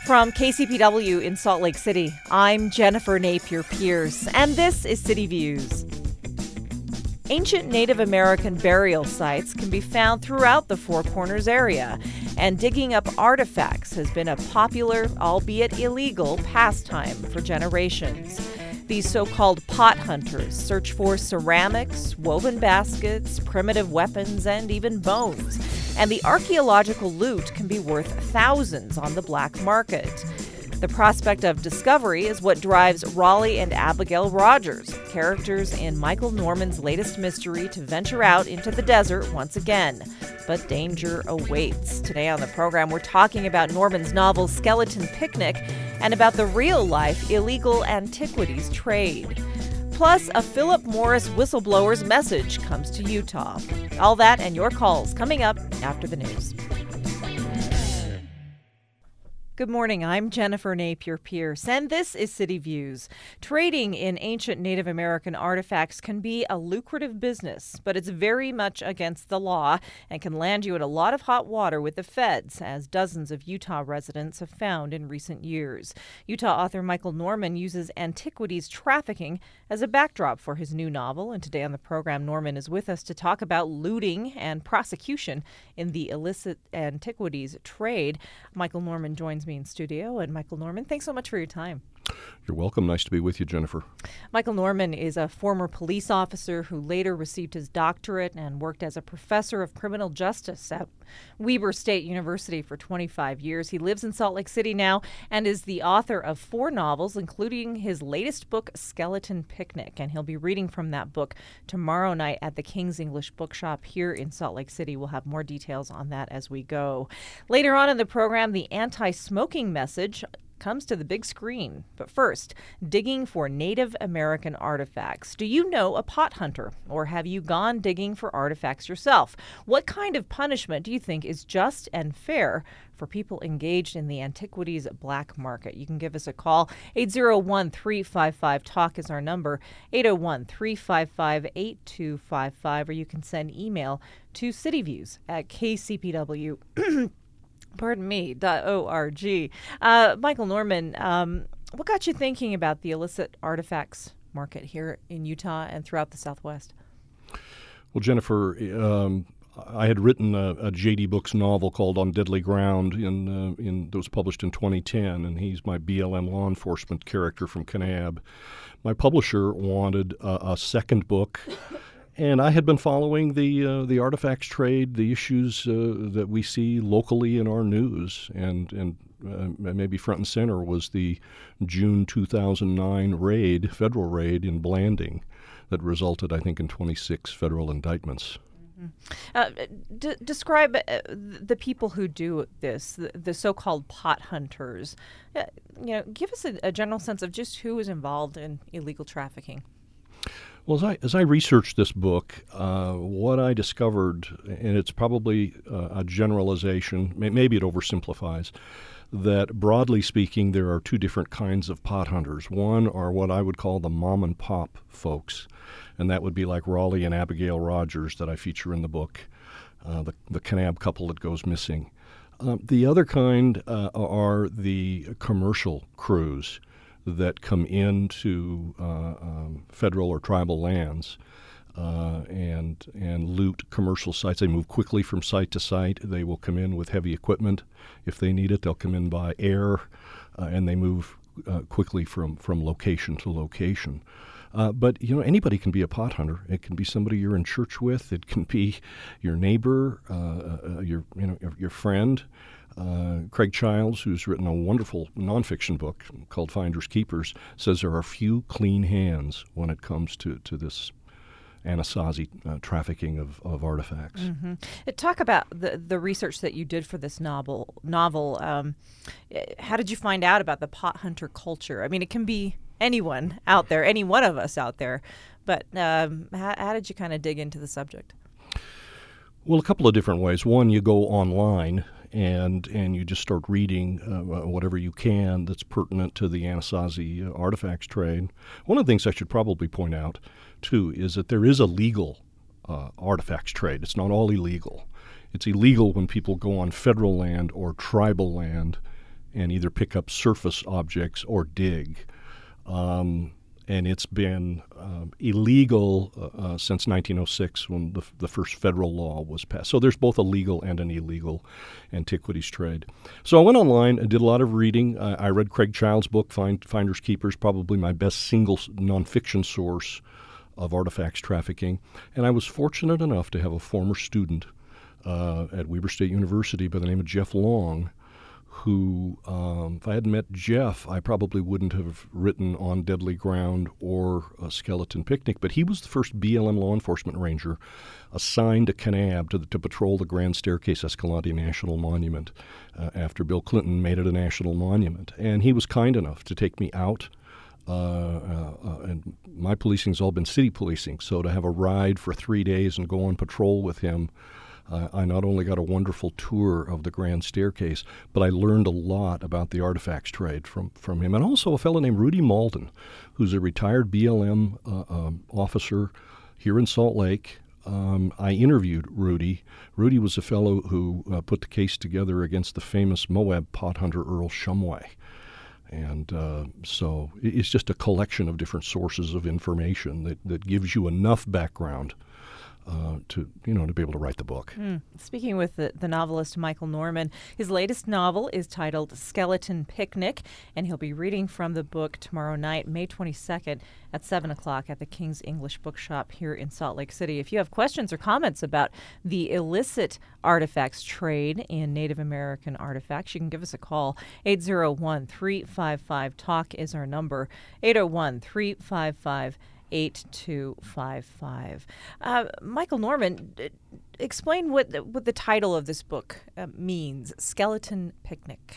From KCPW in Salt Lake City, I'm Jennifer Napier-Pierce, and this is City Views. Ancient Native American burial sites can be found throughout the Four Corners area, and digging up artifacts has been a popular, albeit illegal, pastime for generations. These so-called pot hunters search for ceramics, woven baskets, primitive weapons, and even bones. And the archaeological loot can be worth thousands on the black market. The prospect of discovery is what drives Raleigh and Abigail Rogers, characters in Michael Norman's latest mystery, to venture out into the desert once again. But danger awaits. Today on the program, we're talking about Norman's novel Skeleton Picnic and about the real-life illegal antiquities trade. Plus, a Philip Morris whistleblower's message comes to Utah. All that and your calls coming up after the news. Good morning, I'm Jennifer Napier-Pierce, and this is City Views. Trading in ancient Native American artifacts can be a lucrative business, but it's very much against the law and can land you in a lot of hot water with the feds, as dozens of Utah residents have found in recent years. Utah author Michael Norman uses antiquities trafficking as a backdrop for his new novel, and today on the program, Norman is with us to talk about looting and prosecution in the illicit antiquities trade. Michael Norman joins me in studio. And Michael Norman, thanks so much for your time. You're welcome. Nice to be with you, Jennifer. Michael Norman is a former police officer who later received his doctorate and worked as a professor of criminal justice at Weber State University for 25 years. He lives in Salt Lake City now and is the author of 4 novels, including his latest book, Skeleton Picnic. And he'll be reading from that book tomorrow night at the King's English Bookshop here in Salt Lake City. We'll have more details on that as we go. Later on in the program, the anti-smoking message comes to the big screen. But first, digging for Native American artifacts. Do you know a pot hunter, or have you gone digging for artifacts yourself? What kind of punishment do you think is just and fair for people engaged in the antiquities black market? You can give us a call. 801-355-TALK is our number, 801-355-8255, or you can send email to cityviews@kcpw. .org. Michael Norman, what got you thinking about the illicit artifacts market here in Utah and throughout the Southwest? Well, Jennifer, I had written a J.D. Books novel called On Deadly Ground that was published in 2010, and he's my BLM law enforcement character from Kanab. My publisher wanted a second book. And I had been following the artifacts trade, the issues that we see locally in our news, and maybe front and center was the June 2009 federal raid in Blanding that resulted, I think, in 26 federal indictments. Mm-hmm. Describe the people who do this, the so-called pot hunters. Give us a general sense of just who is involved in illegal trafficking. Well, as I researched this book, what I discovered, and it's probably a generalization, maybe it oversimplifies, that broadly speaking, there are 2 different kinds of pot hunters. One are what I would call the mom and pop folks, and that would be like Raleigh and Abigail Rogers that I feature in the book, the Kanab couple that goes missing. The other kind are the commercial crews that come into federal or tribal lands and loot commercial sites. They move quickly from site to site. They will come in with heavy equipment. If they need it, they'll come in by air, and they move quickly from location to location. But anybody can be a pot hunter. It can be somebody you're in church with. It can be your neighbor, your friend. Craig Childs, who's written a wonderful nonfiction book called Finders Keepers, says there are few clean hands when it comes to this Anasazi trafficking of artifacts. Mm-hmm. Talk about the research that you did for this novel. How did you find out about the pot hunter culture? I mean, it can be anyone out there, any one of us out there, but how did you kind of dig into the subject? Well, a couple of different ways. One, you go online and you just start reading whatever you can that's pertinent to the Anasazi artifacts trade. One of the things I should probably point out, too, is that there is a legal artifacts trade. It's not all illegal. It's illegal when people go on federal land or tribal land and either pick up surface objects or dig. And it's been illegal since 1906 when the first federal law was passed. So there's both a legal and an illegal antiquities trade. So I went online and did a lot of reading. I read Craig Child's book, Finders Keepers, probably my best single nonfiction source of artifacts trafficking. And I was fortunate enough to have a former student at Weber State University by the name of Jeff Long, who, if I hadn't met Jeff, I probably wouldn't have written On Deadly Ground or A Skeleton Picnic. But he was the first BLM law enforcement ranger assigned to Kanab to patrol the Grand Staircase Escalante National Monument after Bill Clinton made it a national monument. And he was kind enough to take me out. And my policing's all been city policing, so to have a ride for 3 days and go on patrol with him, I not only got a wonderful tour of the Grand Staircase, but I learned a lot about the artifacts trade from him. And also a fellow named Rudy Malden, who's a retired BLM officer here in Salt Lake. I interviewed Rudy. Rudy was a fellow who put the case together against the famous Moab pot hunter Earl Shumway. And so it's just a collection of different sources of information that gives you enough background to be able to write the book. Speaking with the novelist Michael Norman, his latest novel is titled Skeleton Picnic, and he'll be reading from the book tomorrow night, May 22nd at 7 o'clock at the King's English Bookshop here in Salt Lake City. If you have questions or comments about the illicit artifacts trade in Native American artifacts, you can give us a call. 801-355-TALK is our number. 801-355-8255. Michael Norman, explain what the title of this book means, Skeleton Picnic.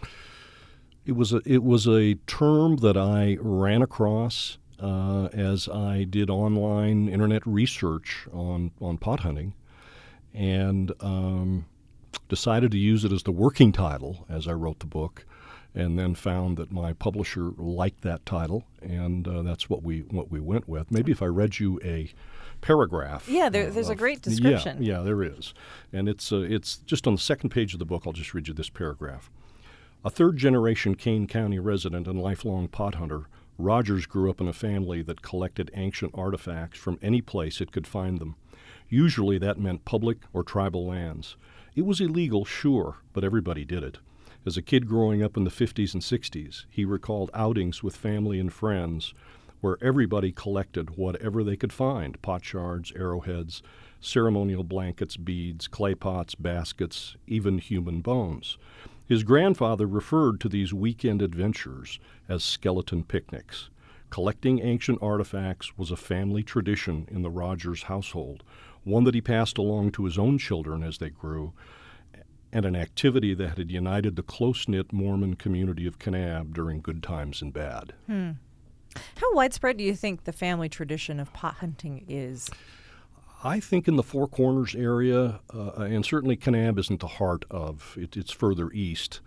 It was a term that I ran across as I did online internet research on pot hunting, and decided to use it as the working title as I wrote the book. And then found that my publisher liked that title, and that's what we went with. Maybe if I read you a paragraph. Yeah, there's a great description. Yeah, there is. And it's just on the second page of the book. I'll just read you this paragraph. A third-generation Kane County resident and lifelong pot hunter, Rogers grew up in a family that collected ancient artifacts from any place it could find them. Usually that meant public or tribal lands. It was illegal, sure, but everybody did it. As a kid growing up in the 50s and 60s, he recalled outings with family and friends where everybody collected whatever they could find: pot shards, arrowheads, ceremonial blankets, beads, clay pots, baskets, even human bones. His grandfather referred to these weekend adventures as skeleton picnics. Collecting ancient artifacts was a family tradition in the Rogers household, one that he passed along to his own children as they grew, and an activity that had united the close-knit Mormon community of Kanab during good times and bad. How widespread do you think the family tradition of pot hunting is? I think in the Four Corners area, and certainly Kanab isn't the heart of it, it's further east,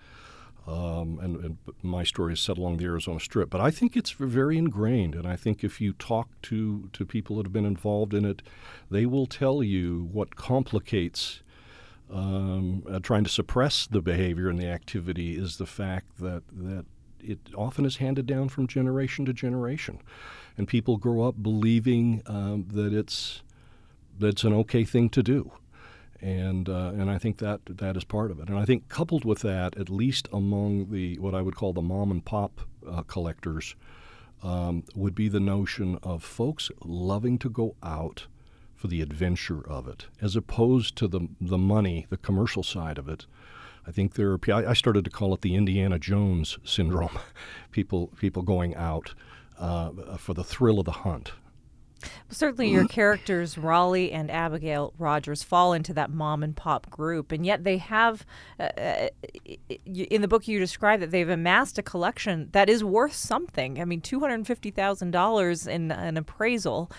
and my story is set along the Arizona Strip, but I think it's very ingrained, and I think if you talk to people that have been involved in it, they will tell you what complicates trying to suppress the behavior and the activity is the fact that it often is handed down from generation to generation, and people grow up believing that it's an okay thing to do, and I think that is part of it. And I think coupled with that, at least among the what I would call the mom and pop collectors, would be the notion of folks loving to go out for the adventure of it, as opposed to the money, the commercial side of it. I think I started to call it the Indiana Jones syndrome. People going out for the thrill of the hunt. Well, certainly your characters, Raleigh and Abigail Rogers, fall into that mom and pop group, and yet they have, in the book you describe that they've amassed a collection that is worth something. I mean, $250,000 in an appraisal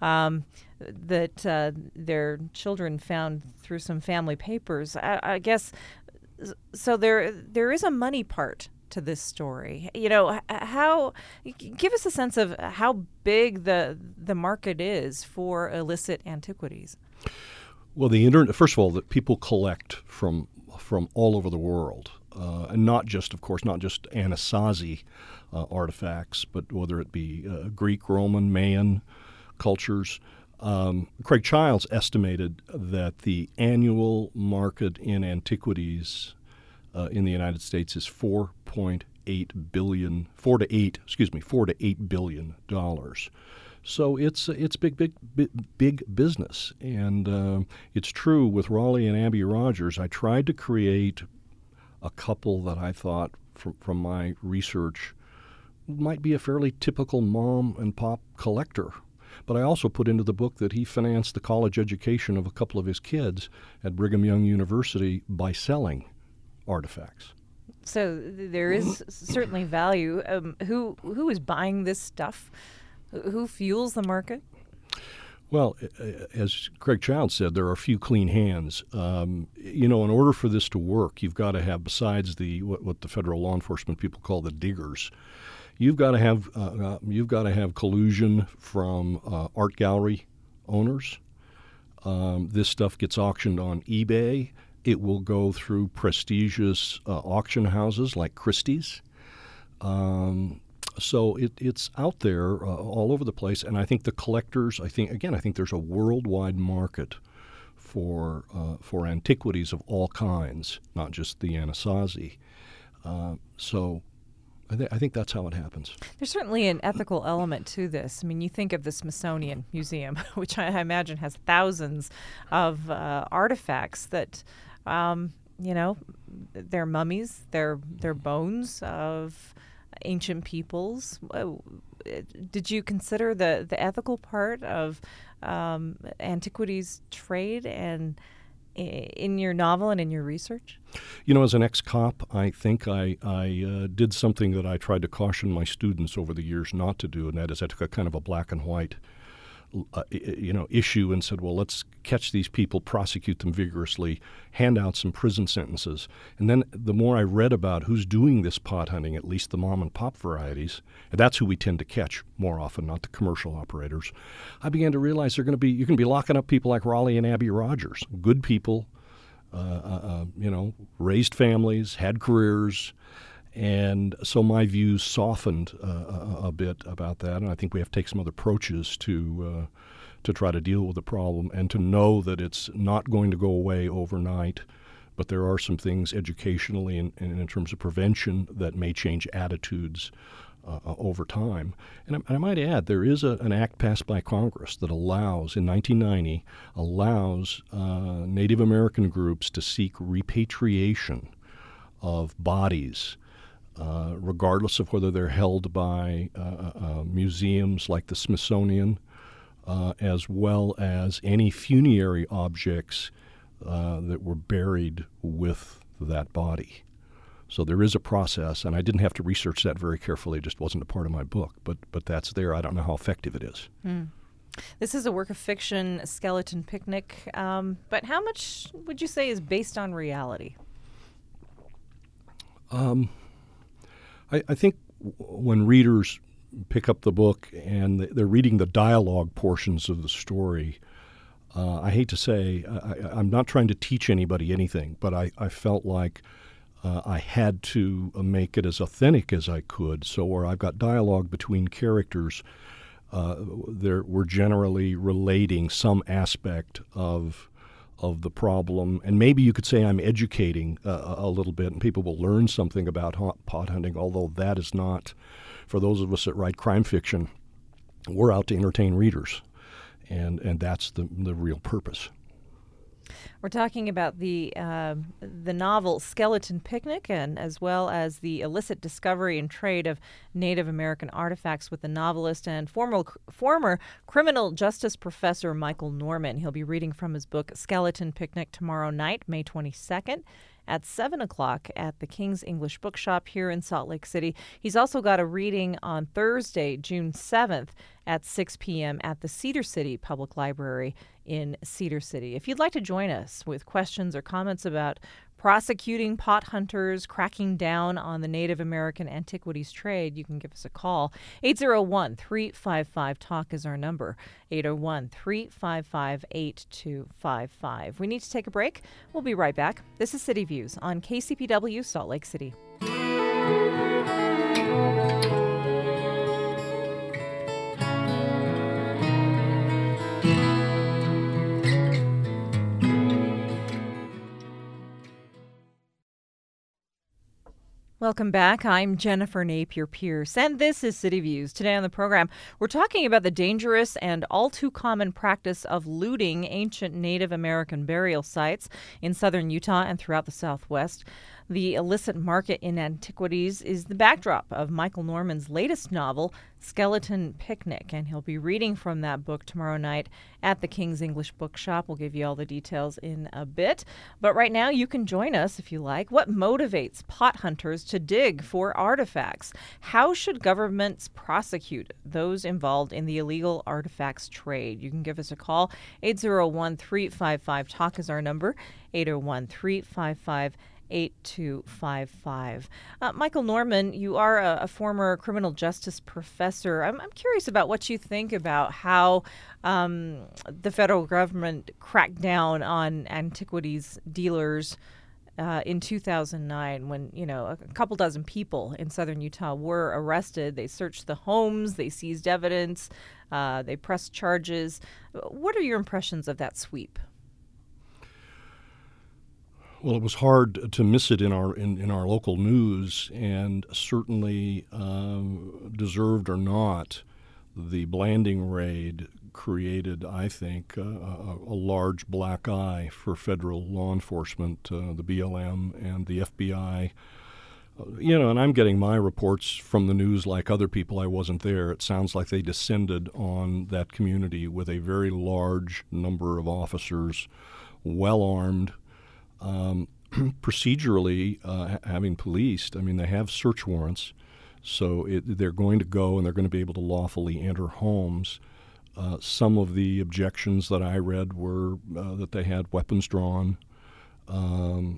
that their children found through some family papers. I guess, so there is a money part to this story. How give us a sense of how big the market is for illicit antiquities. Well, the internet. First of all, that people collect from all over the world. and not just, of course, not just Anasazi artifacts, but whether it be Greek, Roman, Mayan cultures. Craig Childs estimated that the annual market in antiquities in the United States is $4 to $8 billion. So it's big business, and it's true with Raleigh and Abby Rogers. I tried to create a couple that I thought, from my research, might be a fairly typical mom and pop collector. But I also put into the book that he financed the college education of a couple of his kids at Brigham Young University by selling artifacts. So there is certainly value. Who is buying this stuff? Who fuels the market? Well, as Craig Childs said, there are few clean hands. In order for this to work, you've got to have, besides what the federal law enforcement people call the diggers, you've got to have collusion from art gallery owners. This stuff gets auctioned on eBay. It will go through prestigious auction houses like Christie's. So it's out there all over the place, and I think the collectors. I think there's a worldwide market for antiquities of all kinds, not just the Anasazi. So I think that's how it happens. There's certainly an ethical element to this. I mean, you think of the Smithsonian Museum, which I imagine has thousands of artifacts that, they're mummies, they're bones of ancient peoples. Did you consider the ethical part of antiquities trade and in your novel and in your research? As an ex-cop, I think I did something that I tried to caution my students over the years not to do, and that is I took a kind of a black and white issue and said, well, let's catch these people, prosecute them vigorously, hand out some prison sentences. And then the more I read about who's doing this pot hunting, at least the mom and pop varieties, and that's who we tend to catch more often, not the commercial operators, I began to realize you're going to be locking up people like Raleigh and Abby Rogers, good people, raised families, had careers. And so my views softened a bit about that, and I think we have to take some other approaches to try to deal with the problem and to know that it's not going to go away overnight, but there are some things educationally and in terms of prevention that may change attitudes over time. And I might add, there is an act passed by Congress that allows, in 1990, Native American groups to seek repatriation of bodies, regardless of whether they're held by museums like the Smithsonian, as well as any funerary objects that were buried with that body. So there is a process, and I didn't have to research that very carefully. It just wasn't a part of my book, but that's there. I don't know how effective it is. This is a work of fiction, Skeleton Picnic, but how much would you say is based on reality? I think when readers pick up the book and they're reading the dialogue portions of the story, I hate to say, I'm not trying to teach anybody anything, but I felt like I had to make it as authentic as I could. So where I've got dialogue between characters, we're generally relating some aspect of the problem, and maybe you could say I'm educating a little bit, and people will learn something about pot hunting, although that is not, for those of us that write crime fiction, we're out to entertain readers, and that's the real purpose. We're talking about the novel Skeleton Picnic, and as well as the illicit discovery and trade of Native American artifacts with the novelist and former criminal justice professor Michael Norman. He'll be reading from his book Skeleton Picnic tomorrow night, May 22nd. At 7 o'clock at the King's English Bookshop here in Salt Lake City. He's also got a reading on Thursday, June 7th at 6 p.m. at the Cedar City Public Library in Cedar City. If you'd like to join us with questions or comments about prosecuting pot hunters, cracking down on the Native American antiquities trade, you can give us a call. 801-355-TALK is our number. 801-355-8255. We need to take a break. We'll be right back. This is City Views on KCPW Salt Lake City. Welcome back. I'm Jennifer Napier Pierce, and this is City Views. Today on the program, we're talking about the dangerous and all too common practice of looting ancient Native American burial sites in southern Utah and throughout the Southwest. The illicit market in antiquities is the backdrop of Michael Norman's latest novel, Skeleton Picnic, and he'll be reading from that book tomorrow night at the King's English Bookshop. We'll give you all the details in a bit. But right now, you can join us if you like. What motivates pot hunters to dig for artifacts? How should governments prosecute those involved in the illegal artifacts trade? You can give us a call. 801-355-TALK is our number. 801-355-8255. Michael Norman, you are a former criminal justice professor. I'm curious about what you think about how the federal government cracked down on antiquities dealers in 2009 when, a couple dozen people in southern Utah were arrested. They searched the homes, they seized evidence, they pressed charges. What are your impressions of that sweep? Well, it was hard to miss it in our local news, and certainly, deserved or not, the Blanding raid created, I think, a large black eye for federal law enforcement, the BLM and the FBI. And I'm getting my reports from the news like other people. I wasn't there. It sounds like they descended on that community with a very large number of officers, well armed. Procedurally, having policed, they have search warrants, so they're going to go and they're going to be able to lawfully enter homes. Some of the objections that I read were that they had weapons drawn, I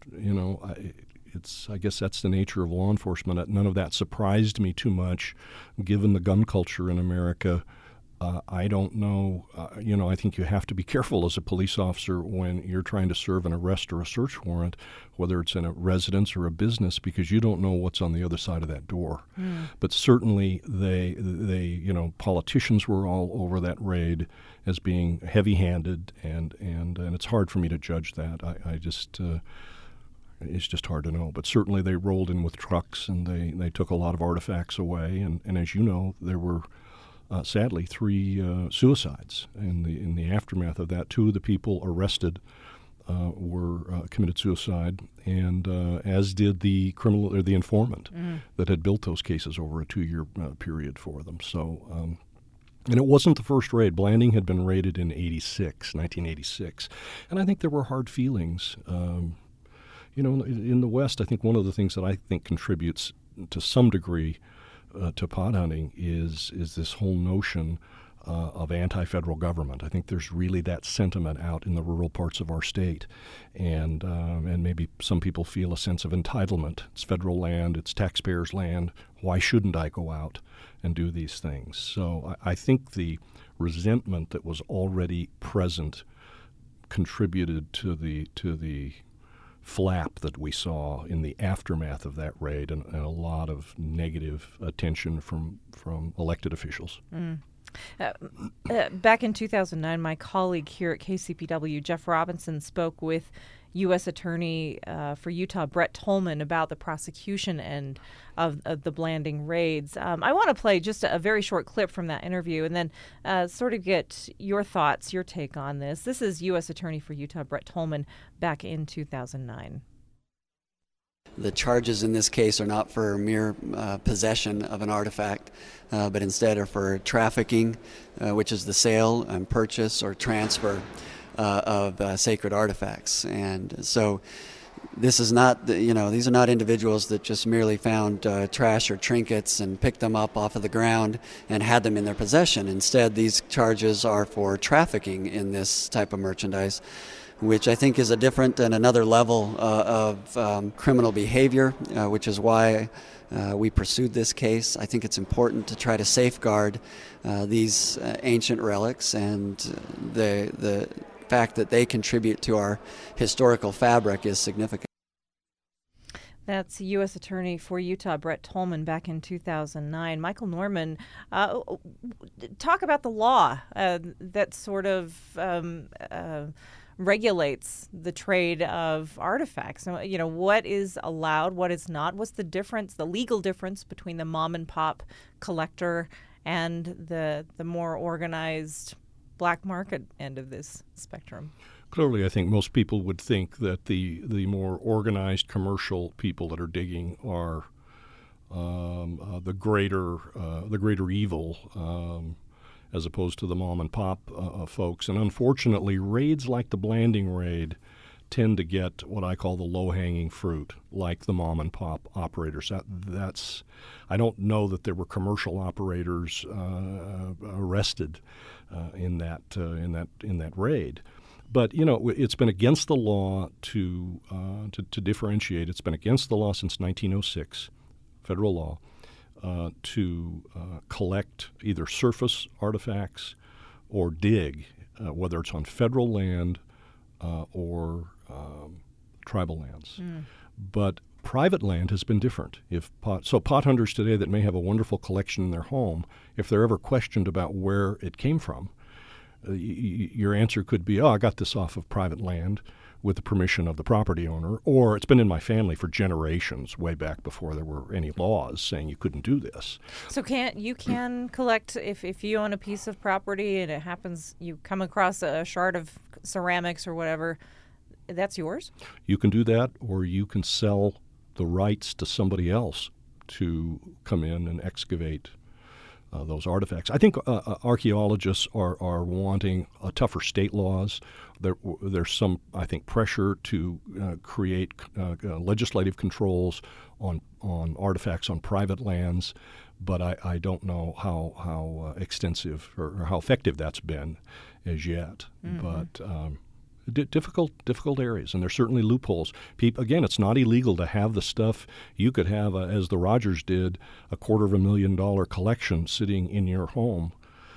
guess that's the nature of law enforcement. None of that surprised me too much, given the gun culture in America. I don't know. I think you have to be careful as a police officer when you're trying to serve an arrest or a search warrant, whether it's in a residence or a business, because you don't know what's on the other side of that door. But certainly they politicians were all over that raid as being heavy-handed, and it's hard for me to judge that. It's just hard to know. But certainly they rolled in with trucks and they took a lot of artifacts away. And as you know, there were sadly 3 suicides in the aftermath of that. 2 of the people arrested were committed suicide, and as did the criminal or the informant that had built those cases over a 2-year period for them. So, and it wasn't the first raid. Blanding had been raided in 1986, and I think there were hard feelings. In the West, I think one of the things that I think contributes to some degree to pot hunting is this whole notion of anti-federal government. I think there's really that sentiment out in the rural parts of our state, and maybe some people feel a sense of entitlement. It's federal land, it's taxpayers' land. Why shouldn't I go out and do these things? So I think the resentment that was already present contributed to the flap that we saw in the aftermath of that raid, and a lot of negative attention from elected officials. Back in 2009, my colleague here at KCPW, Jeff Robinson, spoke with U.S. Attorney for Utah, Brett Tolman, about the prosecution end of the Blanding raids. I want to play just a very short clip from that interview and then sort of get your thoughts, your take on this. This is U.S. Attorney for Utah, Brett Tolman, back in 2009. The charges in this case are not for mere possession of an artifact, but instead are for trafficking, which is the sale and purchase or transfer of sacred artifacts. And so this is not, these are not individuals that just merely found trash or trinkets and picked them up off of the ground and had them in their possession. Instead, these charges are for trafficking in this type of merchandise, which I think is a different and another level of criminal behavior, which is why we pursued this case. I think it's important to try to safeguard these ancient relics and the fact that they contribute to our historical fabric is significant. That's U.S. Attorney for Utah, Brett Tolman, back in 2009. Michael Norman, talk about the law that sort of regulates the trade of artifacts. You know, what is allowed, what is not? What's the difference, the legal difference between the mom and pop collector and the more organized black market end of this spectrum? Clearly, I think most people would think that the more organized commercial people that are digging are the greater evil, as opposed to the mom and pop folks. And unfortunately, raids like the Blanding raid tend to get what I call the low-hanging fruit, like the mom and pop operators. I don't know that there were commercial operators arrested in that raid. But, you know, it's been against the law to differentiate. It's been against the law since 1906, federal law, to collect either surface artifacts or dig, whether it's on federal land or tribal lands. But private land has been different. So pot hunters today that may have a wonderful collection in their home, if they're ever questioned about where it came from, your answer could be, I got this off of private land with the permission of the property owner, or it's been in my family for generations, way back before there were any laws saying you couldn't do this. So you can collect, if you own a piece of property and it happens, you come across a shard of ceramics or whatever, that's yours? You can do that, or you can sell the rights to somebody else to come in and excavate those artifacts. I think archaeologists are wanting tougher state laws. There's some, I think, pressure to create legislative controls on artifacts on private lands, but I don't know how extensive or how effective that's been as yet. But difficult areas, and there's certainly loopholes. Again, it's not illegal to have the stuff. You could have, as the Rogers did, a $250,000 collection sitting in your home.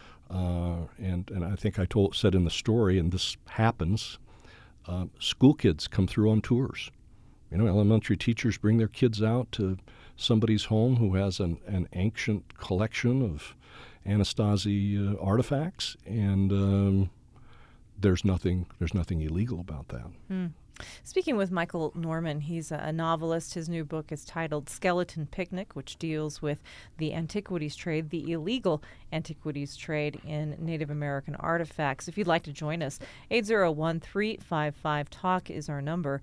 And I think I said in the story, and this happens, school kids come through on tours. You know, elementary teachers bring their kids out to somebody's home who has an ancient collection of Anasazi artifacts, and there's nothing illegal about that. Speaking with Michael Norman, he's a novelist. His new book is titled Skeleton Picnic, which deals with the antiquities trade, the illegal antiquities trade in Native American artifacts. If you'd like to join us, 801-355-TALK is our number,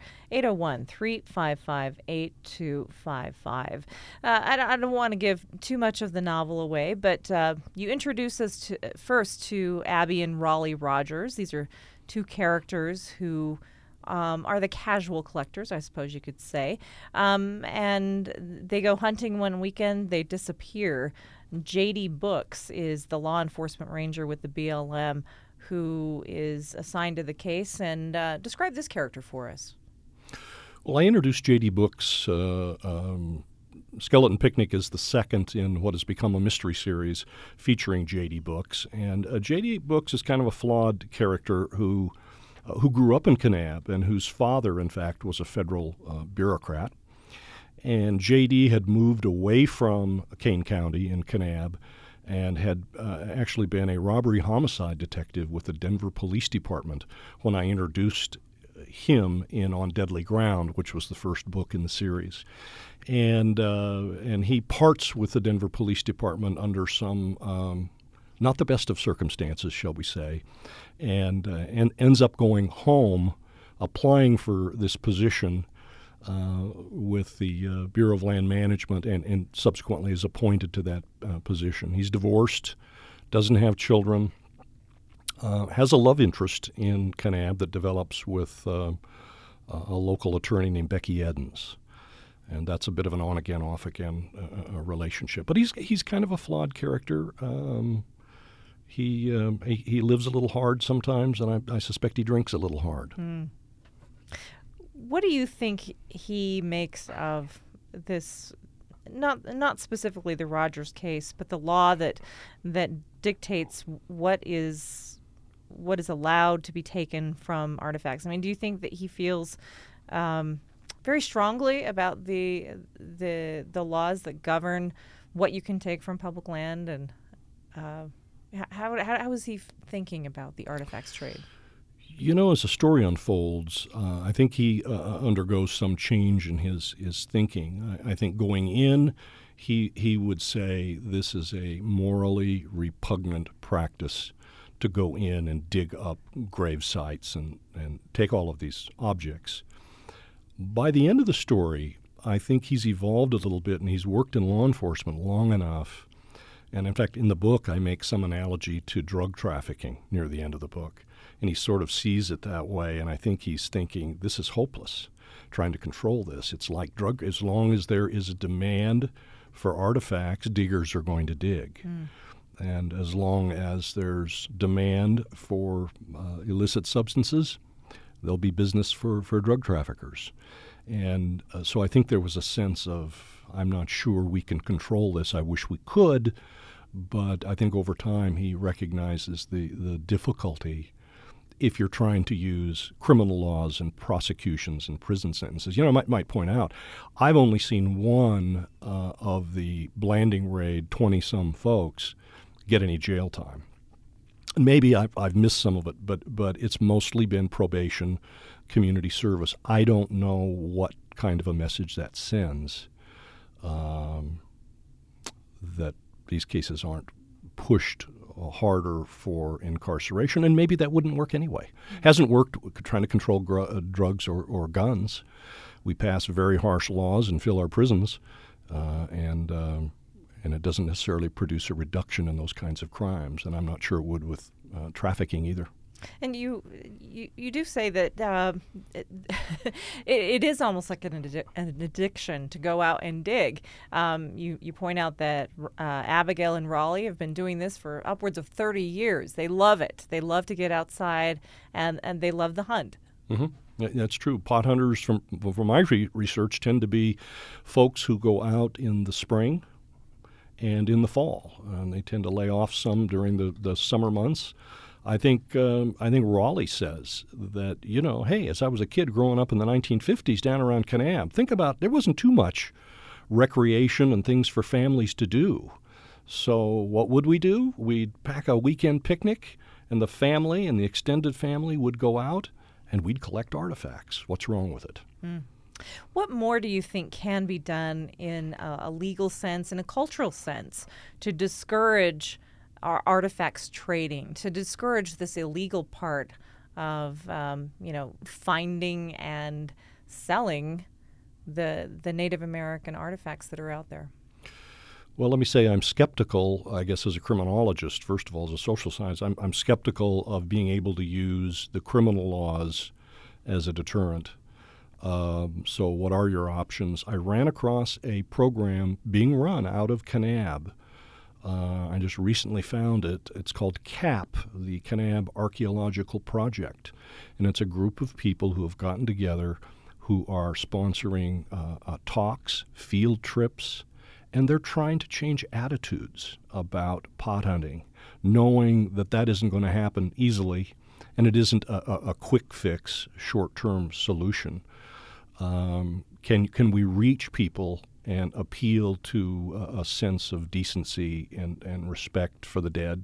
801-355-8255. I don't want to give too much of the novel away, but you introduce us first to Abby and Raleigh Rogers. These are two characters who are the casual collectors, I suppose you could say. And they go hunting one weekend, they disappear. J.D. Books is the law enforcement ranger with the BLM who is assigned to the case. And describe this character for us. Well, I introduced J.D. Books. Skeleton Picnic is the second in what has become a mystery series featuring J.D. Books. And J.D. Books is kind of a flawed character who grew up in Kanab and whose father, in fact, was a federal bureaucrat. And J.D. had moved away from Kane County in Kanab and had actually been a robbery-homicide detective with the Denver Police Department when I introduced him in On Deadly Ground, which was the first book in the series. And he parts with the Denver Police Department under some not the best of circumstances, shall we say, and ends up going home, applying for this position with the Bureau of Land Management, and subsequently is appointed to that position. He's divorced, doesn't have children, has a love interest in Kanab that develops with a local attorney named Becky Edens. And that's a bit of an on-again, off-again relationship. But he's kind of a flawed character. he lives a little hard sometimes, and I suspect he drinks a little hard. What do you think he makes of this? Not specifically the Rogers case, but the law that dictates what is allowed to be taken from artifacts. I mean, do you think that he feels very strongly about the laws that govern what you can take from public land, and how is he thinking about the artifacts trade? You know, as the story unfolds, I think he undergoes some change in his thinking. I think going in, he would say this is a morally repugnant practice to go in and dig up grave sites and take all of these objects. By the end of the story, I think he's evolved a little bit, and he's worked in law enforcement long enough. And in fact, in the book, I make some analogy to drug trafficking near the end of the book. And he sort of sees it that way, and I think he's thinking, this is hopeless, trying to control this. It's like drug. As long as there is a demand for artifacts, diggers are going to dig. And as long as there's demand for illicit substances, there'll be business for drug traffickers. And so I think there was a sense of, I'm not sure we can control this. I wish we could. But I think over time he recognizes the difficulty if you're trying to use criminal laws and prosecutions and prison sentences. You know, I might point out, I've only seen one of the Blanding raid 20-some folks get any jail time. Maybe I've missed some of it, but it's mostly been probation, community service. I don't know what kind of a message that sends, that these cases aren't pushed harder for incarceration, and maybe that wouldn't work anyway. Hasn't worked trying to control drugs or guns. We pass very harsh laws and fill our prisons, and it doesn't necessarily produce a reduction in those kinds of crimes, and I'm not sure it would with trafficking either. And you do say that it is almost like an addiction to go out and dig. You point out that Abigail and Raleigh have been doing this for upwards of 30 years. They love it. They love to get outside, and they love the hunt. Mm-hmm. That's true. Pot hunters, from my research, tend to be folks who go out in the spring and in the fall, and they tend to lay off some during the summer months. I think Raleigh says that, you know, hey, as I was a kid growing up in the 1950s down around Kanab, think about, there wasn't too much recreation and things for families to do. So what would we do? We'd pack a weekend picnic, and the family and the extended family would go out, and we'd collect artifacts. What's wrong with it? What more do you think can be done in a legal sense, in a cultural sense, to discourage our artifacts trading, to discourage this illegal part of finding and selling the Native American artifacts that are out there? Well, let me say I'm skeptical, I guess, as a criminologist, first of all, as a social science. I'm skeptical of being able to use the criminal laws as a deterrent. So what are your options? I ran across a program being run out of Kanab. I just recently found it. It's called CAP, the Kanab Archaeological Project. And it's a group of people who have gotten together who are sponsoring talks, field trips, and they're trying to change attitudes about pot hunting, knowing that isn't going to happen easily, and it isn't a quick fix, short-term solution. Can we reach people and appeal to a sense of decency and respect for the dead?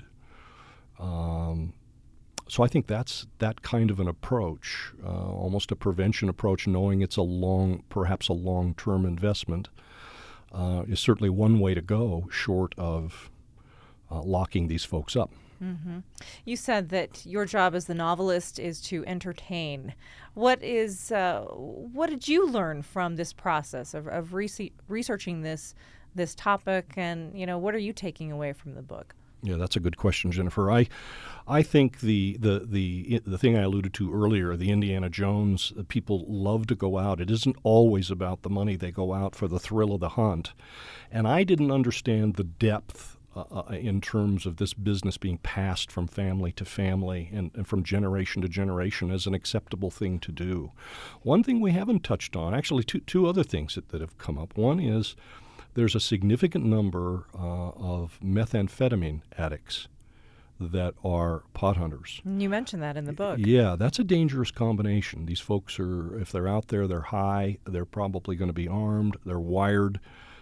So I think that's that kind of an approach, almost a prevention approach, knowing it's perhaps a long-term investment, is certainly one way to go, short of locking these folks up. Mm-hmm. You said that your job as the novelist is to entertain. What did you learn from this process of researching this topic, and what are you taking away from the book? Yeah, that's a good question, Jennifer. I think the thing I alluded to earlier, the Indiana Jones, people love to go out. It isn't always about the money. They go out for the thrill of the hunt. And I didn't understand the depth in terms of this business being passed from family to family and from generation to generation as an acceptable thing to do. One thing we haven't touched on, actually two other things that have come up. One is there's a significant number of methamphetamine addicts that are pot hunters. You mentioned that in the book. Yeah, that's a dangerous combination. These folks are, if they're out there, they're high, they're probably going to be armed, they're wired.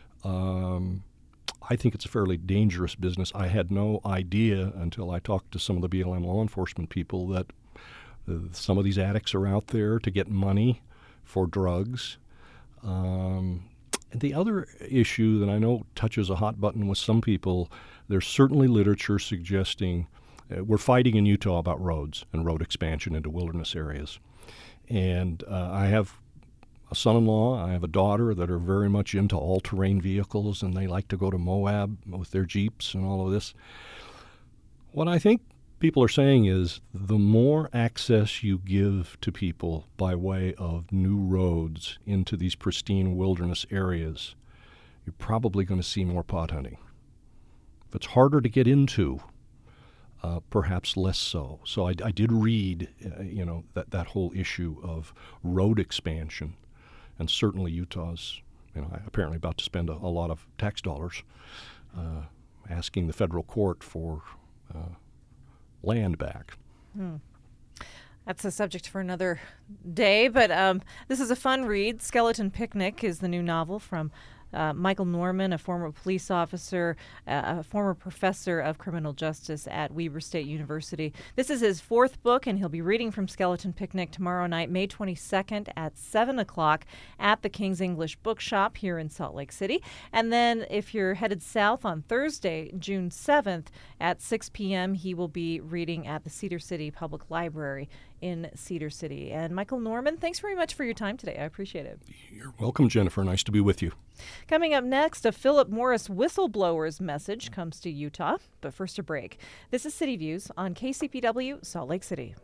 I think it's a fairly dangerous business. I had no idea until I talked to some of the BLM law enforcement people that some of these addicts are out there to get money for drugs. And the other issue that I know touches a hot button with some people, there's certainly literature suggesting we're fighting in Utah about roads and road expansion into wilderness areas. And I have a son-in-law, I have a daughter that are very much into all-terrain vehicles, and they like to go to Moab with their Jeeps and all of this. What I think people are saying is the more access you give to people by way of new roads into these pristine wilderness areas, you're probably going to see more pot hunting. If it's harder to get into, perhaps less so. So I did read, that whole issue of road expansion. And certainly Utah's, apparently about to spend a lot of tax dollars asking the federal court for land back. That's a subject for another day, but this is a fun read. Skeleton Picnic is the new novel from Michael Norman, a former police officer, a former professor of criminal justice at Weber State University. This is his fourth book, and he'll be reading from Skeleton Picnic tomorrow night, May 22nd at 7 o'clock at the King's English Bookshop here in Salt Lake City. And then if you're headed south on Thursday, June 7th at 6 p.m., he will be reading at the Cedar City Public Library in Cedar City. And Michael Norman, thanks very much for your time today. I appreciate it. You're welcome, Jennifer. Nice to be with you. Coming up next, a Philip Morris whistleblower's message comes to Utah. But first, a break. This is City Views on KCPW, Salt Lake City.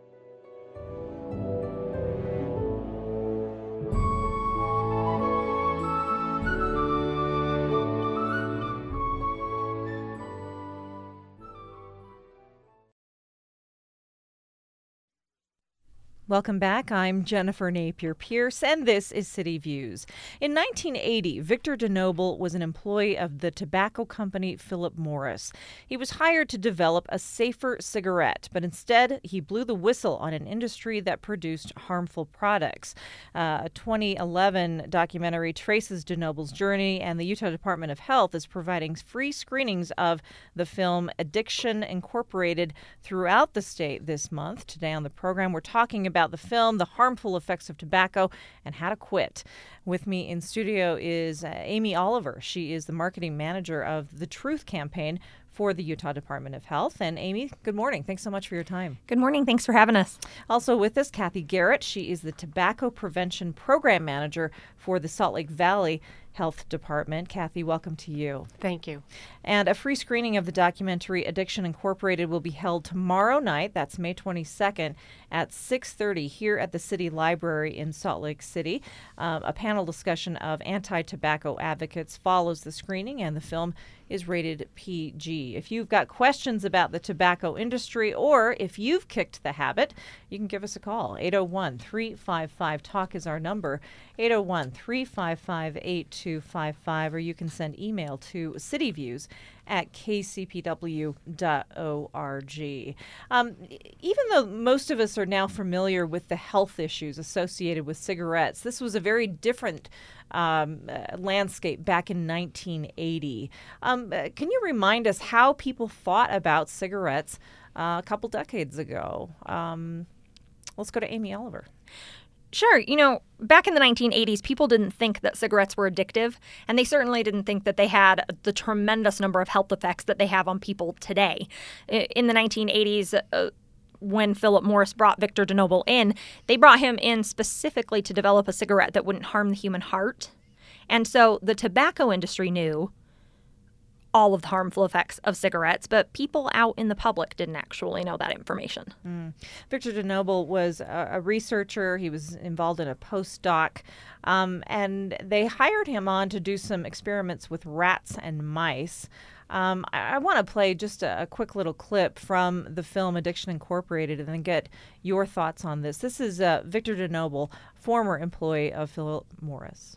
Welcome back. I'm Jennifer Napier Pierce, and this is City Views. In 1980, Victor DeNoble was an employee of the tobacco company Philip Morris. He was hired to develop a safer cigarette, but instead he blew the whistle on an industry that produced harmful products. A 2011 documentary traces DeNoble's journey, and the Utah Department of Health is providing free screenings of the film Addiction Incorporated throughout the state this month. Today on the program, we're talking about the film, the harmful effects of tobacco, and how to quit. With me in studio is Amy Oliver. She is the marketing manager of the Truth Campaign for the Utah Department of Health. And Amy, good morning. Thanks so much for your time. Good morning. Thanks for having us. Also with us, Kathy Garrett. She is the Tobacco Prevention Program Manager for the Salt Lake Valley Health Department. Kathy, welcome to you. Thank you. And a free screening of the documentary Addiction Incorporated will be held tomorrow night. That's May 22nd at 6:30 here at the City Library in Salt Lake City. A panel discussion of anti-tobacco advocates follows the screening, and the film is rated PG. If you've got questions about the tobacco industry, or if you've kicked the habit, you can give us a call. 801-355-TALK is our number, 801-355-8255, or you can send email to cityviews@kcpw.org. Even though most of us are now familiar with the health issues associated with cigarettes, this was a very different landscape back in 1980. Can you remind us how people thought about cigarettes a couple decades ago? Let's go to Amy Oliver. Sure. Back in the 1980s, people didn't think that cigarettes were addictive, and they certainly didn't think that they had the tremendous number of health effects that they have on people today. In the 1980s, when Philip Morris brought Victor DeNoble in, they brought him in specifically to develop a cigarette that wouldn't harm the human heart. And so the tobacco industry knew all of the harmful effects of cigarettes, but people out in the public didn't actually know that information. Victor DeNoble was a researcher. He was involved in a postdoc, and they hired him on to do some experiments with rats and mice. I want to play just a quick little clip from the film Addiction Incorporated and then get your thoughts on this. This is Victor DeNoble, former employee of Philip Morris.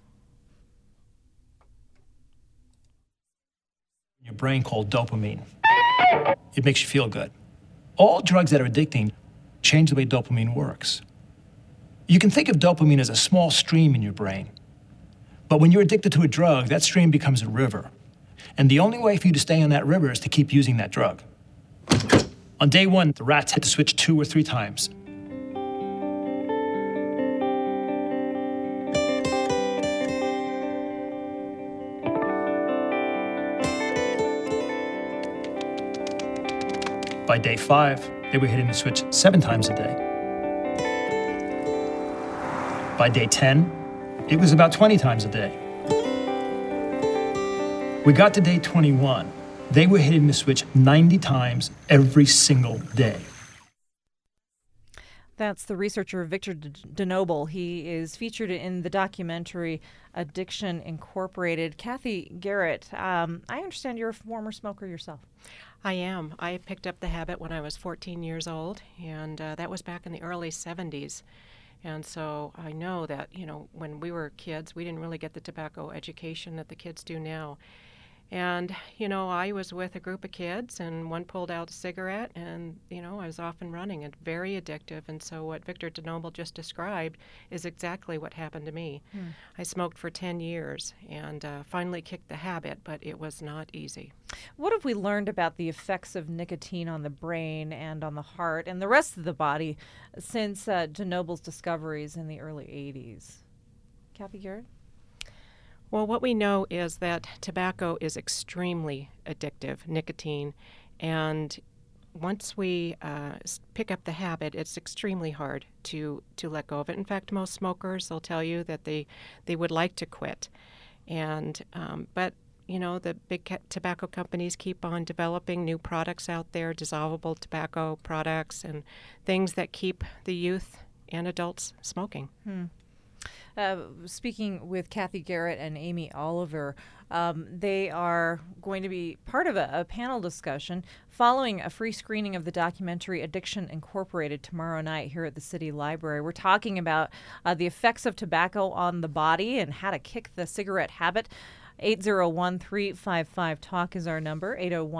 Your brain called dopamine. It makes you feel good. All drugs that are addicting change the way dopamine works. You can think of dopamine as a small stream in your brain. But when you're addicted to a drug, that stream becomes a river. And the only way for you to stay on that river is to keep using that drug. On day one, the rats had to switch 2 or 3 times. By day 5, they were hitting the switch 7 times a day. By day 10, it was about 20 times a day. We got to day 21. They were hitting the switch 90 times every single day. That's the researcher Victor DeNoble. He is featured in the documentary Addiction Incorporated. Kathy Garrett, I understand you're a former smoker yourself. I am. I picked up the habit when I was 14 years old, and that was back in the early 70s. And so I know that, when we were kids, we didn't really get the tobacco education that the kids do now. And, I was with a group of kids, and one pulled out a cigarette, and, I was off and running, and very addictive. And so what Victor DeNoble just described is exactly what happened to me. I smoked for 10 years and finally kicked the habit, but it was not easy. What have we learned about the effects of nicotine on the brain and on the heart and the rest of the body since DeNoble's discoveries in the early 80s? Kathy Garrett? Well, what we know is that tobacco is extremely addictive, nicotine, and once we pick up the habit, it's extremely hard to let go of it. In fact, most smokers will tell you that they would like to quit, and but the big tobacco companies keep on developing new products out there, dissolvable tobacco products, and things that keep the youth and adults smoking. Speaking with Kathy Garrett and Amy Oliver, they are going to be part of a panel discussion following a free screening of the documentary Addiction Incorporated tomorrow night here at the City Library. We're talking about the effects of tobacco on the body and how to kick the cigarette habit. 801-355-TALK is our number,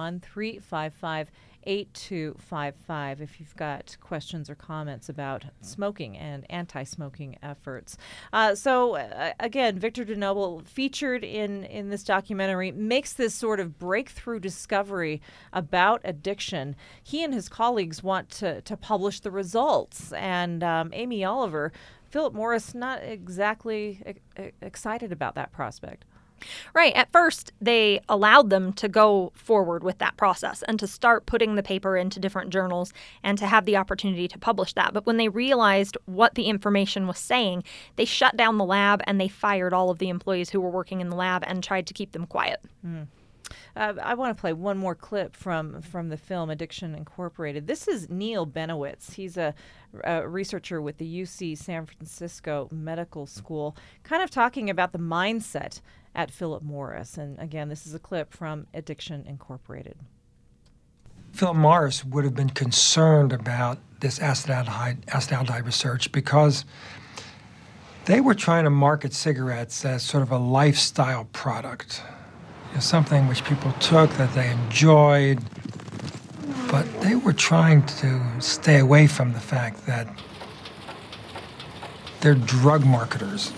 801-355-8255 if you've got questions or comments about smoking and anti-smoking efforts. Again, Victor DeNoble, featured in this documentary, makes this sort of breakthrough discovery about addiction. He and his colleagues want to publish the results. And Amy Oliver, Philip Morris not exactly excited about that prospect. Right. At first, they allowed them to go forward with that process and to start putting the paper into different journals and to have the opportunity to publish that. But when they realized what the information was saying, they shut down the lab and they fired all of the employees who were working in the lab and tried to keep them quiet. I want to play one more clip from the film Addiction Incorporated. This is Neil Benowitz. He's a researcher with the UC San Francisco Medical School, kind of talking about the mindset at Philip Morris. And again, this is a clip from Addiction Incorporated. Philip Morris would have been concerned about this acetaldehyde research because they were trying to market cigarettes as sort of a lifestyle product. Something which people took that they enjoyed, but they were trying to stay away from the fact that they're drug marketers.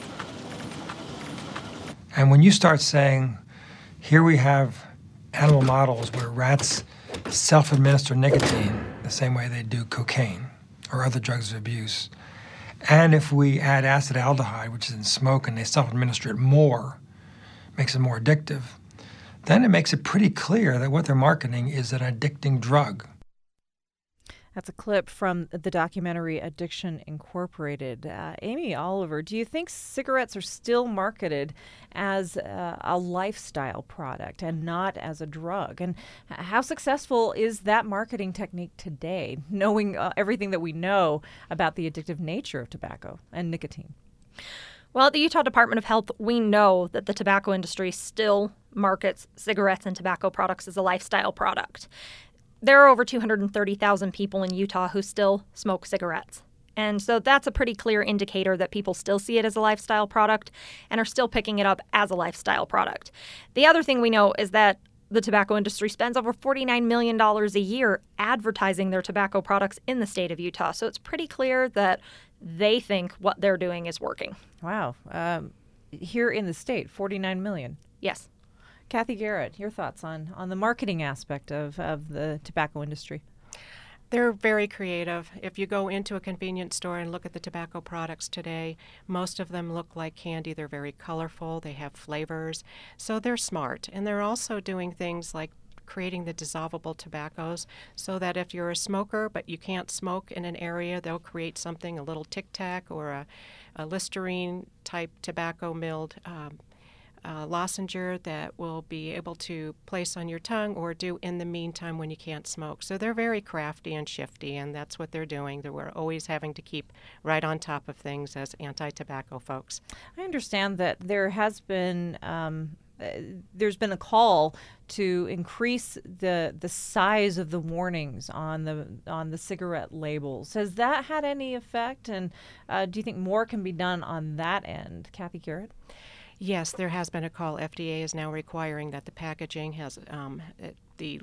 And when you start saying, here we have animal models where rats self-administer nicotine the same way they do cocaine or other drugs of abuse, and if we add acetaldehyde, which is in smoke, and they self-administer it more, makes it more addictive, then it makes it pretty clear that what they're marketing is an addicting drug. That's a clip from the documentary Addiction Incorporated. Amy Oliver, do you think cigarettes are still marketed as a lifestyle product and not as a drug? And how successful is that marketing technique today, knowing everything that we know about the addictive nature of tobacco and nicotine? Well, at the Utah Department of Health, we know that the tobacco industry still markets cigarettes and tobacco products as a lifestyle product. There are over 230,000 people in Utah who still smoke cigarettes. And so that's a pretty clear indicator that people still see it as a lifestyle product and are still picking it up as a lifestyle product. The other thing we know is that the tobacco industry spends over $49 million a year advertising their tobacco products in the state of Utah. So it's pretty clear that they think what they're doing is working. Wow. Here in the state, $49 million. Yes. Kathy Garrett, your thoughts on the marketing aspect of the tobacco industry? They're very creative. If you go into a convenience store and look at the tobacco products today, most of them look like candy. They're very colorful. They have flavors. So they're smart. And they're also doing things like creating the dissolvable tobaccos so that if you're a smoker but you can't smoke in an area, they'll create something, a little Tic Tac or a Listerine type tobacco milled lozenger that will be able to place on your tongue or do in the meantime when you can't smoke. So they're very crafty and shifty, and that's what they're doing. We're always having to keep right on top of things as anti-tobacco folks. I understand that there has been there's been a call to increase the size of the warnings on the cigarette labels. Has that had any effect? And do you think more can be done on that end? Kathy Garrett? Yes, there has been a call. FDA is now requiring that the packaging has the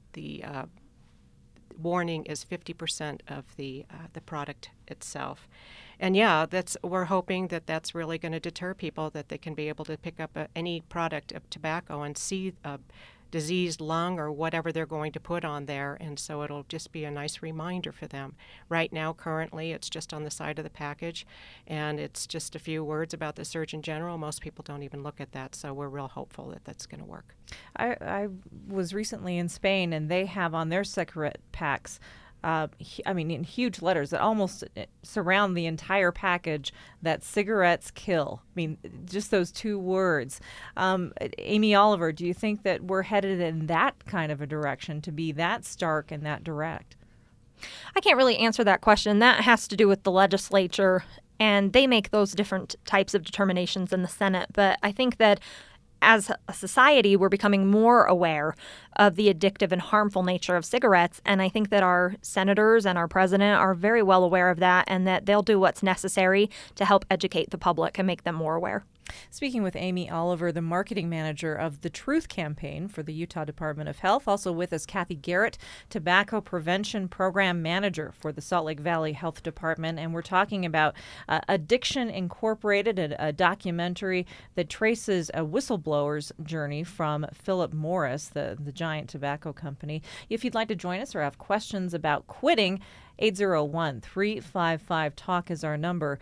warning is 50% of the product itself. And yeah, we're hoping that that's really going to deter people, that they can be able to pick up any product of tobacco and see a diseased lung or whatever they're going to put on there, and so it'll just be a nice reminder for them. Right now, currently, it's just on the side of the package, and it's just a few words about the Surgeon General. Most people don't even look at that, so we're real hopeful that that's going to work. I was recently in Spain, and they have on their cigarette packs in huge letters that almost surround the entire package, that cigarettes kill. I mean, just those two words. Amy Oliver, do you think that we're headed in that kind of a direction, to be that stark and that direct? I can't really answer that question. That has to do with the legislature, and they make those different types of determinations in the Senate. But I think that as a society, we're becoming more aware of the addictive and harmful nature of cigarettes. And I think that our senators and our president are very well aware of that, and that they'll do what's necessary to help educate the public and make them more aware. Speaking with Amy Oliver, the marketing manager of the Truth Campaign for the Utah Department of Health. Also with us, Kathy Garrett, Tobacco Prevention Program Manager for the Salt Lake Valley Health Department. And we're talking about Addiction Incorporated, a documentary that traces a whistleblower's journey from Philip Morris, the giant tobacco company. If you'd like to join us or have questions about quitting, 801-355-TALK is our number,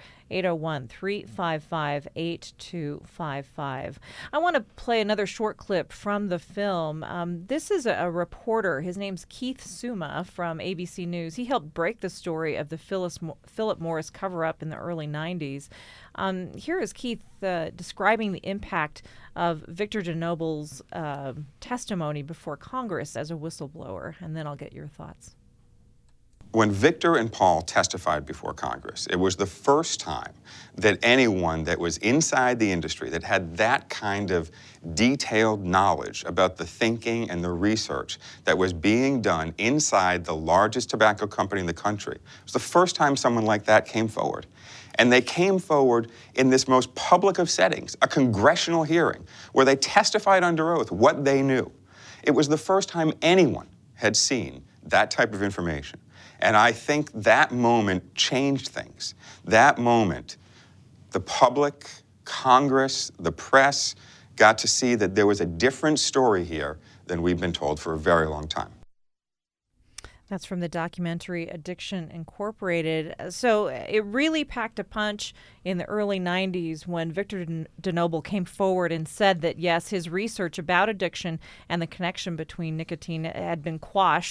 801-355-8255. I want to play another short clip from the film. This is a reporter. His name's Keith Suma from ABC News. He helped break the story of the Philip Morris cover-up in the early 90s. Here is Keith describing the impact of Victor DeNoble's testimony before Congress as a whistleblower, and then I'll get your thoughts. When Victor and Paul testified before Congress, it was the first time that anyone that was inside the industry that had that kind of detailed knowledge about the thinking and the research that was being done inside the largest tobacco company in the country. It was the first time someone like that came forward. And they came forward in this most public of settings, a congressional hearing, where they testified under oath what they knew. It was the first time anyone had seen that type of information. And I think that moment changed things. That moment, the public, Congress, the press got to see that there was a different story here than we've been told for a very long time. That's from the documentary Addiction Incorporated. So it really packed a punch in the early 90s when Victor DeNoble came forward and said that, yes, his research about addiction and the connection between nicotine had been quashed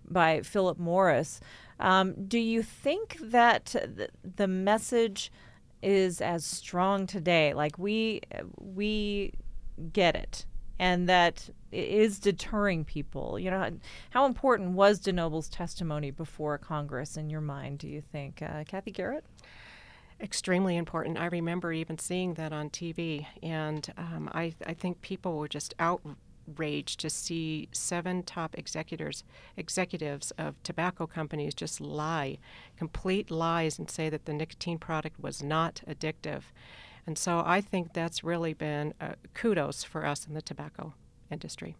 by Philip Morris. Do you think that the message is as strong today? Like we get it, and that it is deterring people. You know, how important was DeNoble's testimony before Congress in your mind, do you think? Kathy Garrett? Extremely important. I remember even seeing that on TV, and I think people were just outraged to see 7 top executives of tobacco companies just lie, complete lies, and say that the nicotine product was not addictive. And so I think that's really been kudos for us in the tobacco industry.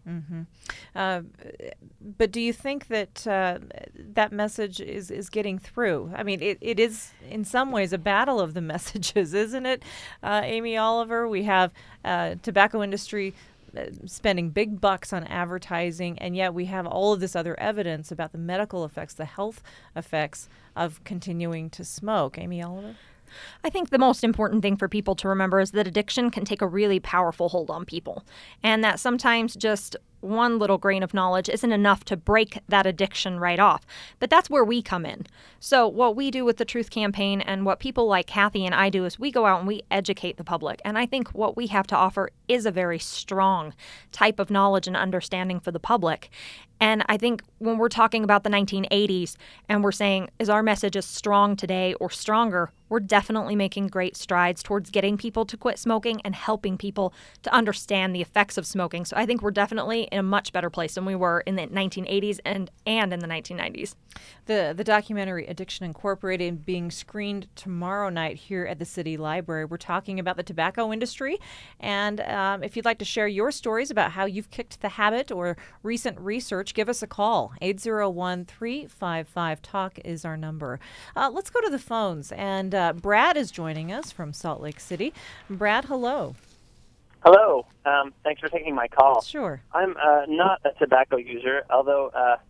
But do you think that that message is getting through? I mean, it is in some ways a battle of the messages, isn't it, Amy Oliver? We have tobacco industry spending big bucks on advertising, and yet we have all of this other evidence about the medical effects, the health effects of continuing to smoke. Amy Oliver? I think the most important thing for people to remember is that addiction can take a really powerful hold on people, and that sometimes just one little grain of knowledge isn't enough to break that addiction right off. But that's where we come in. So what we do with the Truth Campaign and what people like Kathy and I do is we go out and we educate the public. And I think what we have to offer is a very strong type of knowledge and understanding for the public. And I think when we're talking about the 1980s and we're saying, is our message as strong today or stronger, we're definitely making great strides towards getting people to quit smoking and helping people to understand the effects of smoking. So I think we're definitely in a much better place than we were in the 1980s and in the 1990s. The documentary Addiction Incorporated being screened tomorrow night here at the City Library. We're talking about the tobacco industry. And if you'd like to share your stories about how you've kicked the habit or recent research, give us a call. 801-355-TALK is our number. Let's go to the phones. And Brad is joining us from Salt Lake City. Brad, hello. Hello. Thanks for taking my call. Sure. I'm not a tobacco user, although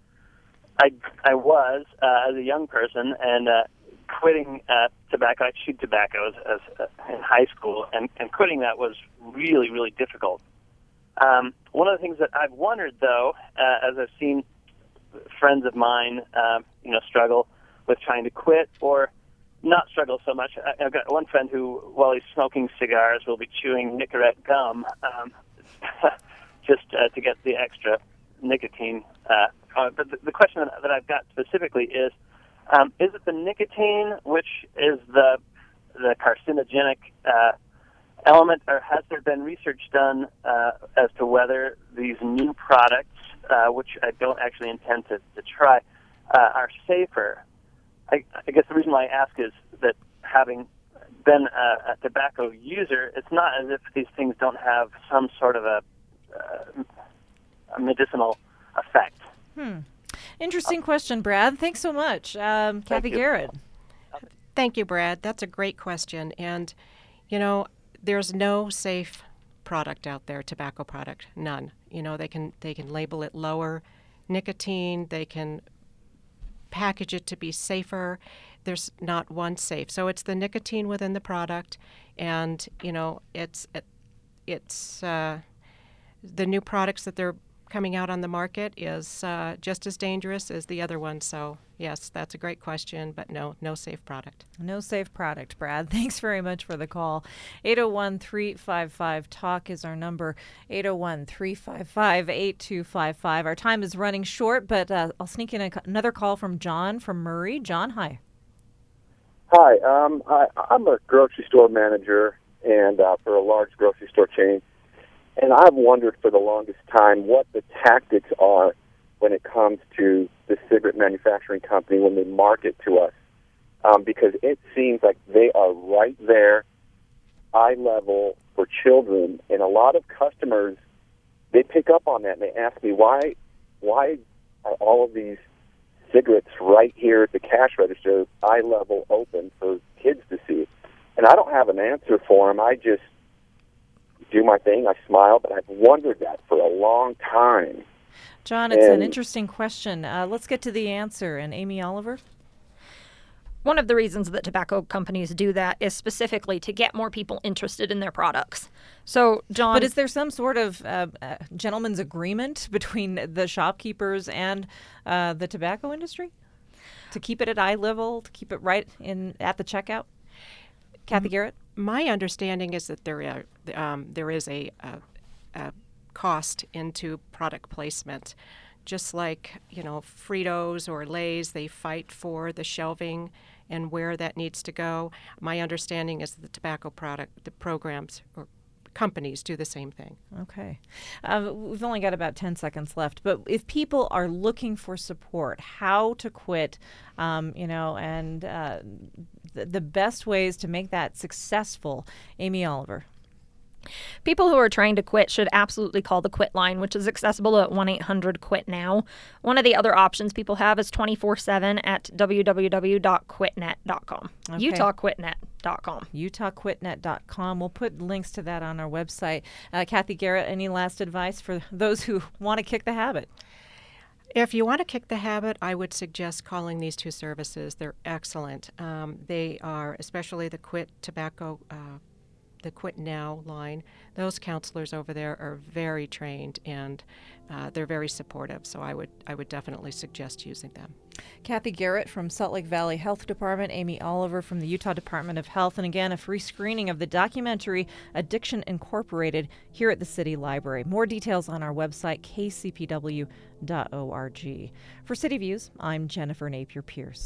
I was as a young person, and quitting tobacco. I chewed tobacco as in high school, and quitting that was really, really difficult. One of the things that I've wondered, though, as I've seen friends of mine, struggle with trying to quit, or not struggle so much. I've got one friend who, while he's smoking cigars, will be chewing Nicorette gum just to get the extra nicotine. But the question that I've got specifically is it the nicotine which is the carcinogenic element, or has there been research done as to whether these new products, which I don't actually intend to try, are safer? I guess the reason why I ask is that having been a tobacco user, it's not as if these things don't have some sort of a medicinal effect. Interesting question, Brad. Thanks so much. Kathy Garrett. Thank you, Brad. That's a great question. And, there's no safe product out there, tobacco product, none. They can label it lower nicotine, they can package it to be safer. There's not one safe. So it's the nicotine within the product, and it's the new products that they're coming out on the market is just as dangerous as the other one. So yes, that's a great question, but no safe product. No safe product, Brad. Thanks very much for the call. 801-355-TALK is our number. 801-355-8255. Our time is running short, but I'll sneak in another call from John from Murray. John, hi. Hi. I'm a grocery store manager and for a large grocery store chain. And I've wondered for the longest time what the tactics are when it comes to the cigarette manufacturing company when they market to us. Because it seems like they are right there, eye level for children. And a lot of customers, they pick up on that and they ask me, why are all of these cigarettes right here at the cash register, eye level open for kids to see? And I don't have an answer for them. I just do my thing, I smile, but I've wondered that for a long time. John, it's an interesting question. Let's get to the answer. And Amy Oliver? One of the reasons that tobacco companies do that is specifically to get more people interested in their products. So, John... But is there some sort of gentleman's agreement between the shopkeepers and the tobacco industry to keep it at eye level, to keep it right at the checkout? Kathy Garrett? My understanding is that there is a cost into product placement. Just like, Fritos or Lay's, they fight for the shelving and where that needs to go. My understanding is that the programs or companies do the same thing. Okay. We've only got about 10 seconds left, but if people are looking for support, how to quit, and the best ways to make that successful, Amy Oliver. People who are trying to quit should absolutely call the Quit line, which is accessible at 1-800-QUIT-NOW. One of the other options people have is 24/7 at www.quitnet.com. Okay. UtahQuitNet.com. UtahQuitNet.com. We'll put links to that on our website. Kathy Garrett, any last advice for those who want to kick the habit? If you want to kick the habit, I would suggest calling these two services. They're excellent. They are, especially the Quit Tobacco the Quit Now line. Those counselors over there are very trained and they're very supportive. So I would definitely suggest using them. Kathy Garrett from Salt Lake Valley Health Department, Amy Oliver from the Utah Department of Health, and again, a free screening of the documentary Addiction Incorporated here at the City Library. More details on our website, kcpw.org. For City Views, I'm Jennifer Napier Pierce.